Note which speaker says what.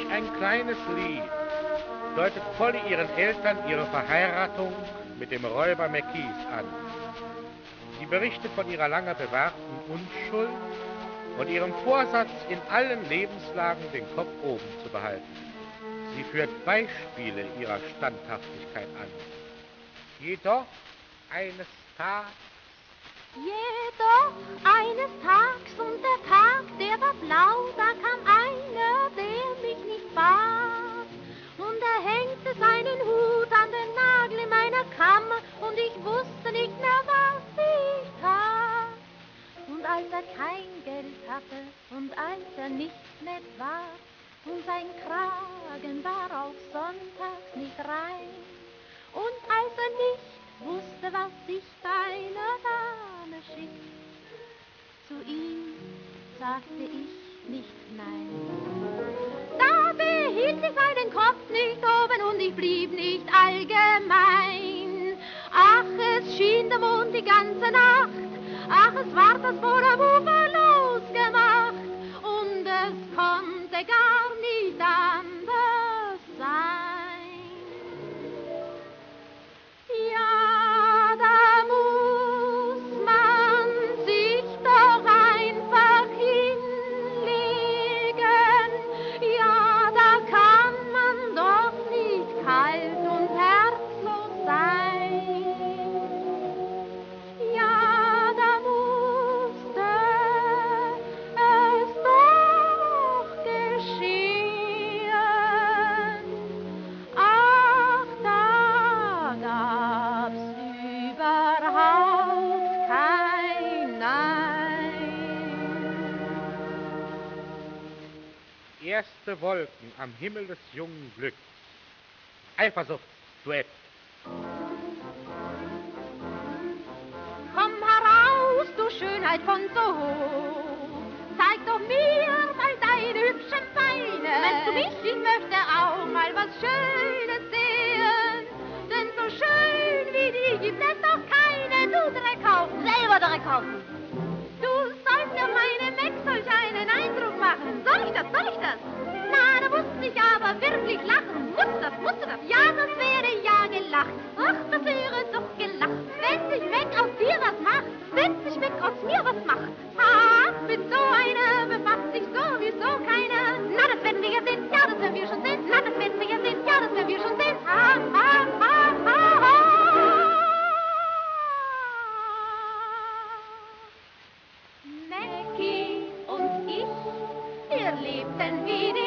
Speaker 1: Wie ein kleines Lied deutet Polly ihren Eltern ihre Verheiratung mit dem Räuber McKees an. Sie berichtet von ihrer lange bewahrten Unschuld und ihrem Vorsatz, in allen Lebenslagen den Kopf oben zu behalten. Sie führt Beispiele ihrer Standhaftigkeit an. Jedoch eines Tages,
Speaker 2: und der Tag, der war blau, da kam einer, der mich nicht bat. Und er hängte seinen Hut an den Nagel in meiner Kammer, und ich wusste nicht mehr, was ich tat. Und als er kein Geld hatte, und als er nicht nett war, und sein Kragen war auf sonntags nicht rein, und als er nicht wusste, was sich bei einer Dame schickt, zu ihm sagte ich nicht nein. Da behielt ich meinen Kopf nicht oben und ich blieb nicht allgemein. Ach, es schien der Mond die ganze Nacht, ach, es war das Boot am Ufer losgemacht und es konnte gar nicht anders sein. Ja, da muss man sich doch einfach hinlegen. Ja, da kann man doch nicht kalt und herzlos sein. Ja, da musste es doch geschehen. Ach, da gab's überhaupt kein Nein.
Speaker 1: erste Wolken am Himmel des jungen Glücks. Eifersucht, Duett.
Speaker 2: Komm heraus, du Schönheit von Soho, zeig doch mir mal deine hübschen Beine. Meinst du mich? Ich möchte auch mal was Schönes sehen, denn so schön wie die gibt es doch keine. Du Dreckhaufen, selber Dreckhaufen. Du sollst mir meine Mac solch einen Eindruck machen. Soll ich das? Na, da muss ich aber wirklich lachen. Muss das? Ja, das wäre ja gelacht. Ach, das wäre doch gelacht, wenn sich Mac aus dir was macht. Wenn sich Mac aus mir was macht. Ah, mit so einer befasst sich sowieso keiner. Na, das werden wir ja sehen. Ja, das werden wir schon sehen. Na, das werden wir ja sehen. Ja, das werden wir schon sehen. Mackie und ich, wir lebten wie die